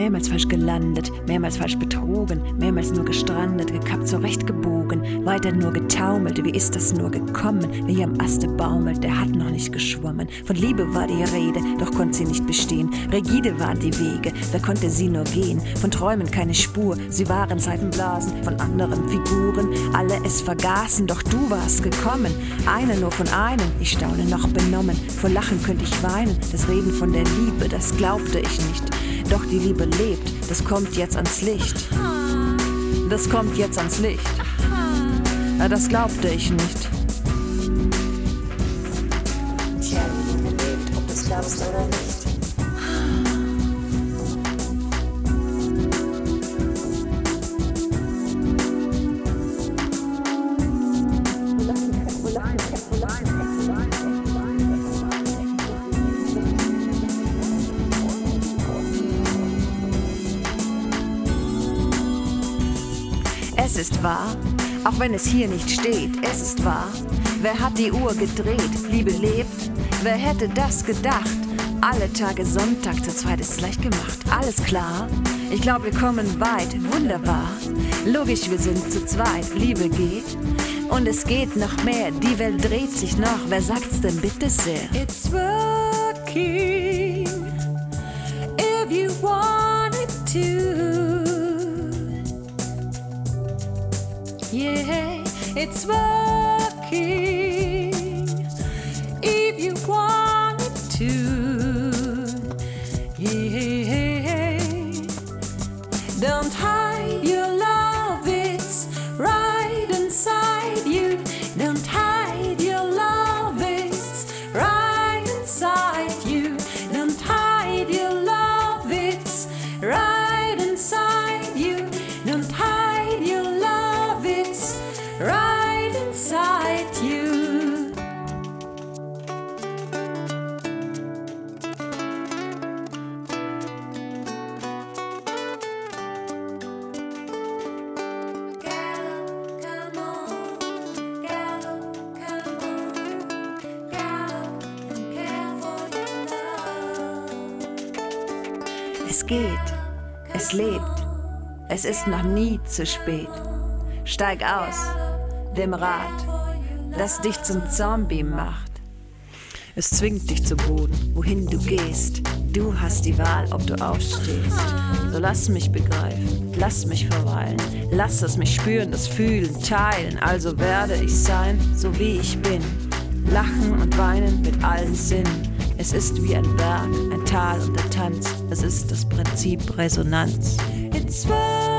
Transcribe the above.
mehrmals falsch gelandet, mehrmals falsch betrogen, mehrmals nur gestrandet, gekappt, zurechtgebogen, weiter nur getaumelt. Wie ist das nur gekommen? Wie am Aste baumelt, der hat noch nicht geschwommen. Von Liebe war die Rede, doch konnte sie nicht bestehen. Rigide waren die Wege, da konnte sie nur gehen. Von Träumen keine Spur, sie waren Seifenblasen von anderen Figuren. Alle es vergaßen, doch du warst gekommen. Eine nur von einem, ich staune noch benommen. Vor Lachen könnte ich weinen, das Reden von der Liebe, das glaubte ich nicht. Doch die Liebe lebt, das kommt jetzt ans Licht. Das kommt jetzt ans Licht. Ja, das glaubte ich nicht. Tja, die Liebe lebt, ob du es glaubst oder nicht. Es ist wahr, auch wenn es hier nicht steht, es ist wahr. Wer hat die Uhr gedreht? Liebe lebt. Wer hätte das gedacht? Alle Tage Sonntag, zu zweit ist es leicht gemacht. Alles klar? Ich glaube, wir kommen weit, wunderbar. Logisch, wir sind zu zweit, Liebe geht. Und es geht noch mehr, die Welt dreht sich noch. Wer sagt's denn bitte sehr? It's working if you want it to. Yeah, it's working if you want it to. Yeah, don't hide your love, it's right inside you. Don't hide your love, it's right inside you. Don't hide your love, it's right inside you. Don't hide your love, it's right inside you. Gallop, come on, gallop, come on, gallop and care for your love. Es geht, es lebt, es ist noch nie zu spät. Steig aus, dem Rad, das dich zum Zombie macht. Es zwingt dich zu Boden, wohin du gehst. Du hast die Wahl, ob du aufstehst. So lass mich begreifen, lass mich verweilen. Lass es mich spüren, das Fühlen, teilen. Also werde ich sein, so wie ich bin. Lachen und weinen mit allen Sinnen. Es ist wie ein Berg, ein Tal und der Tanz. Es ist das Prinzip Resonanz. It's